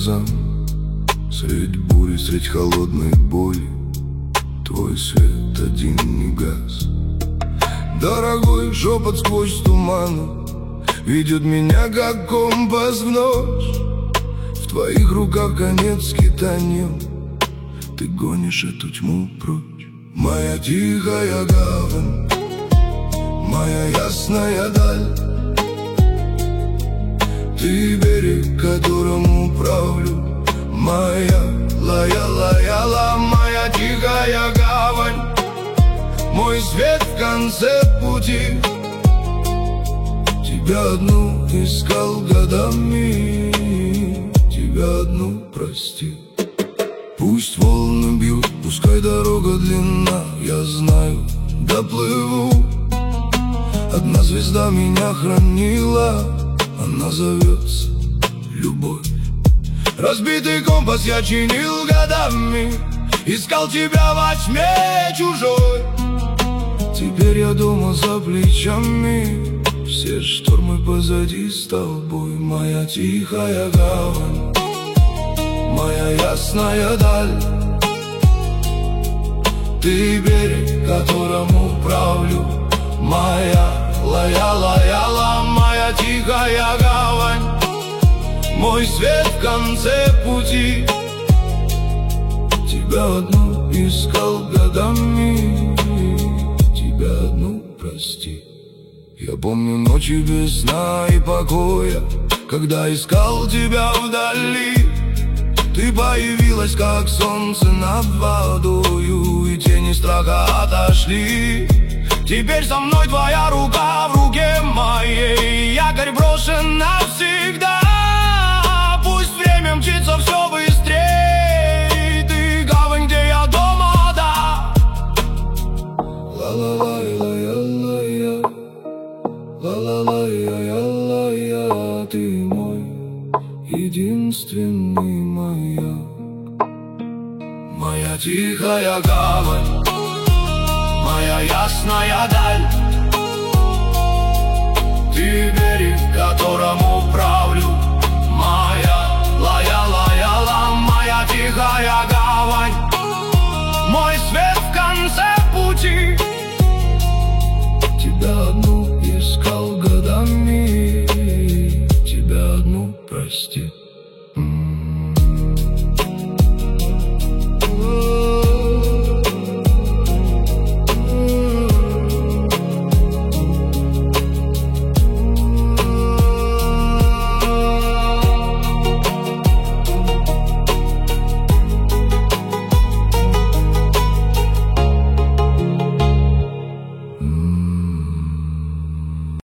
глазам. Средь бури, средь холодной боли твой свет один не гас. Дорогой шепот сквозь туман ведет меня, как компас в ночь. В твоих руках конец скитанием, ты гонишь эту тьму прочь. Моя тихая гавань, моя ясная даль, ты берег, которому правлю. Моя лая-лая-ла, моя тихая гавань, мой свет в конце пути. Тебя одну искал годами, тебя одну прости. Пусть волны бьют, пускай дорога длинна, я знаю, доплыву. Одна звезда меня хранила, она зовется любовь. Разбитый компас я чинил годами, искал тебя во тьме чужой. Теперь я дома за плечами, все штормы позади с тобой. Моя тихая гавань, моя ясная даль, ты берег, которому правлю. Моя лая-лая-ла, моя тихая гавань, мой свет в конце пути. Тебя одну искал годами, тебя одну прости. Я помню ночи без сна и покоя, когда искал тебя вдали. Ты появилась, как солнце над водою, и тени страха отошли. Теперь со мной твоя рука в руке моей, якорь брошен навсегда. Пусть время мчится все быстрей, ты гавань, где я дома, да. Ла-ла-лай-ла-я-ла-я, ла-ла-лай-я-ла-я, ты мой единственный маяк. Моя тихая гавань, моя ясная даль, ты берег, которому правлю. Моя лая-лая-ла, моя тихая гавань, мой свет в конце пути. Тебя одну искал годами, тебя одну прости.